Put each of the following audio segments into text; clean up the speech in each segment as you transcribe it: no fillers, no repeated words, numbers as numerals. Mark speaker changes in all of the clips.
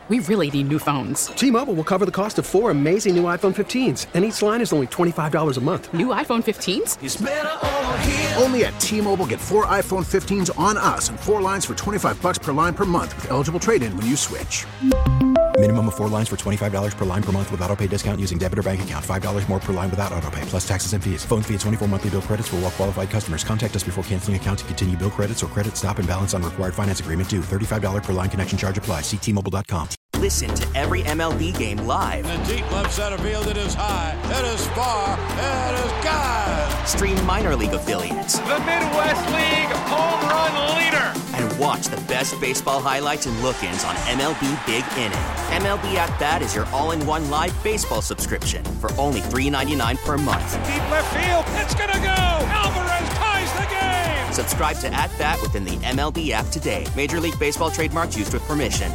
Speaker 1: We really need new phones.
Speaker 2: T-Mobile will cover the cost of 4 amazing new iPhone 15s, and each line is only $25 a month.
Speaker 1: New iPhone 15s?
Speaker 3: It's better over here.
Speaker 4: Only at T-Mobile, get 4 iPhone 15s on us and 4 lines for $25 per line per month with eligible trade-in when you switch.
Speaker 5: Minimum of 4 lines for $25 per line per month with autopay discount using debit or bank account. $5 more per line without autopay, plus taxes and fees. Phone fee at 24 monthly bill credits for well-qualified customers. Contact us before canceling account to continue bill credits or credit stop and balance on required finance agreement due. $35 per line connection charge applies. See T-Mobile.com.
Speaker 6: Listen to every MLB game live.
Speaker 7: In the deep left center field, it is high, it is far, it is gone.
Speaker 6: Stream minor league affiliates.
Speaker 8: The Midwest League home run leader.
Speaker 6: And watch the best baseball highlights and look-ins on MLB Big Inning. MLB At Bat is your all-in-one live baseball subscription for only $3.99 per month.
Speaker 8: Deep left field, it's gonna go. Alvarez ties the game.
Speaker 6: Subscribe to At Bat within the MLB app today. Major League Baseball trademarks used with permission.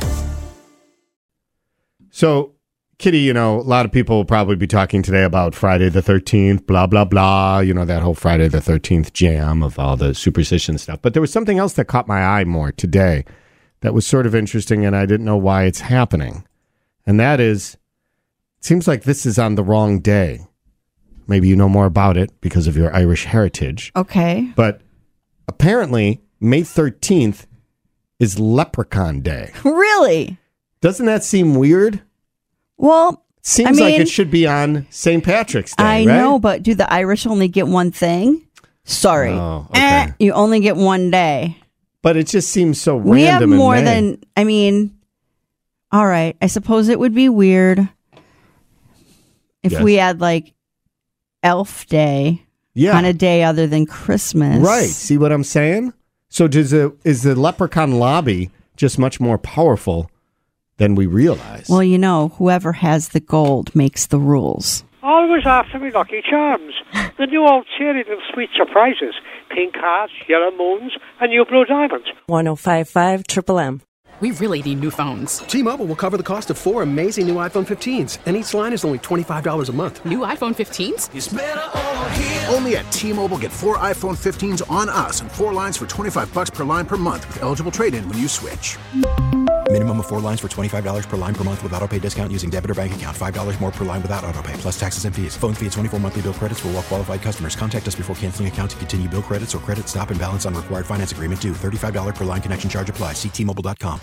Speaker 9: So, Kitty, a lot of people will probably be talking today about Friday the 13th, blah, blah, blah, that whole Friday the 13th jam of all the superstition stuff. But there was something else that caught my eye more today that was sort of interesting, and I didn't know why it's happening. And that is, it seems like this is on the wrong day. Maybe you know more about it because of your Irish heritage.
Speaker 10: Okay.
Speaker 9: But apparently, May 13th is Leprechaun Day.
Speaker 10: Really?
Speaker 9: Doesn't that seem weird?
Speaker 10: Well,
Speaker 9: seems like it should be on St. Patrick's Day,
Speaker 10: I
Speaker 9: right?
Speaker 10: know, but do the Irish only get one thing? Sorry.
Speaker 9: Oh, okay.
Speaker 10: You only get one day.
Speaker 9: But it just seems so random.
Speaker 10: We have more
Speaker 9: in May.
Speaker 10: All right. I suppose it would be weird if we had like Elf Day on a day other than Christmas.
Speaker 9: Right. See what I'm saying? So is the Leprechaun lobby just much more powerful than we realize?
Speaker 10: Well, whoever has the gold makes the rules.
Speaker 11: Always after me Lucky Charms. The new old series of sweet surprises. Pink hearts, yellow moons, and new blue diamonds.
Speaker 12: 105.5 Triple M.
Speaker 1: We really need new phones.
Speaker 2: T-Mobile will cover the cost of 4 amazing new iPhone 15s, and each line is only $25 a month.
Speaker 1: New iPhone 15s?
Speaker 3: It's better over here.
Speaker 4: Only at T-Mobile, get 4 iPhone 15s on us and 4 lines for $25 per line per month with eligible trade-in when you switch.
Speaker 5: Minimum of 4 lines for $25 per line per month with autopay discount using debit or bank account. $5 more per line without autopay, plus taxes and fees. Phone fee at 24 monthly bill credits for well-qualified customers. Contact us before canceling account to continue bill credits or credit stop and balance on required finance agreement due. $35 per line connection charge applies. See T-Mobile.com.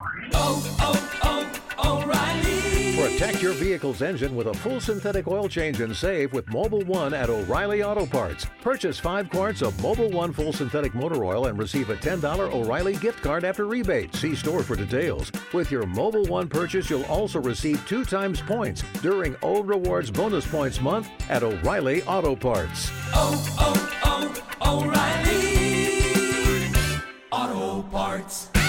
Speaker 3: O'Reilly.
Speaker 13: Protect your vehicle's engine with a full synthetic oil change and save with Mobil 1 at O'Reilly Auto Parts. Purchase 5 quarts of Mobil 1 full synthetic motor oil and receive a $10 O'Reilly gift card after rebate. See store for details. With your Mobil 1 purchase, you'll also receive 2 times points during O Rewards Bonus Points Month at O'Reilly Auto Parts.
Speaker 3: O'Reilly Auto Parts.